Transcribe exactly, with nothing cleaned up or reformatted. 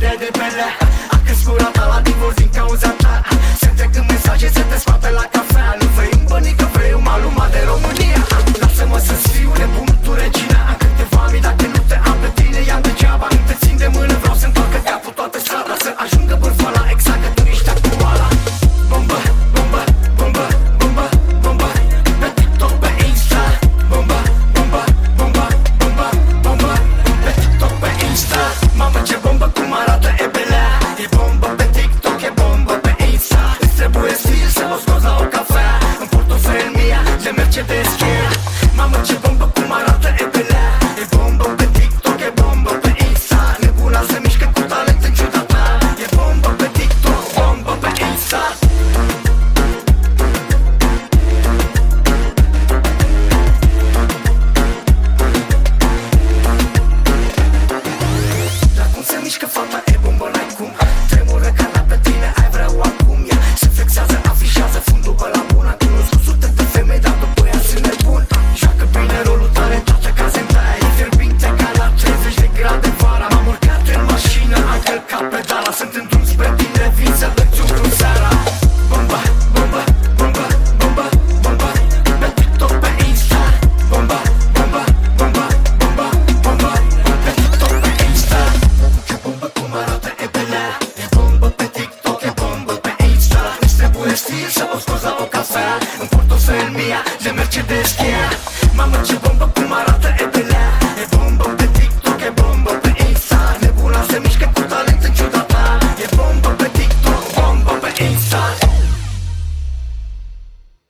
de de belea. A crescut rata la divorț din cauza ta. Se întrec în mesaje, se te scoate la cafea. Nu vrei un bănică, vrei un maluma de România. Lasă-mă să-ți fiu nebun, tu regina. Am câteva mii, dacă nu te am pe tine, ia degeaba. Nu te țin de mână, vreau să întoarcă capul toată strada. Să ajungă bârfoala, exact că tu ești actuala. Bombă, bombă, bombă, bombă, bombă. Pe TikTok, pe Insta. Bombă, bombă, bombă, bombă, bombă. Pe TikTok, pe Insta. Mamă, ce bombă, cum arată e belea. E bombă pe TikTok, e bombă pe Insta. Îți trebuie stil să o scoți la o cafea. În portofel mia, de Mercedes Kia. Mamă, ce bombă, cum arată e belea. E bombă pe TikTok, e bombă pe Insta. Nebuna se mișcă cu talent în ciuda ta. E bombă pe TikTok, bombă pe Insta. Dar cum se mișcă fata, e bombă, n-ai cum. Tremură ca la pe tine, ai vrea acum. Ea se flexează, afișează fundul ăla bun. Am cunoscut sute de femei, dar după ea sunt nebun. Joacă bine rolul tare, toată casa în taia. E fierbinte ca la treizeci de grade vara. M-am urcat în mașină, am călcat pedala. Sunt în drum spre tine, vin să îți umplu seara. Bomba, bomba, bomba, bomba, bomba. Pe TikTok, pe Insta. Bomba, bomba, bomba, bomba, bomba. Pe TikTok, pe Insta. Ce bombă, cum arată e belea. E bombă pe TikTok, e bombă pe Insta. Îți trebuie stil să o scoți la o cafea. În portofel mia, de Mercedes Kia. Mamă, ce bombă, cum arată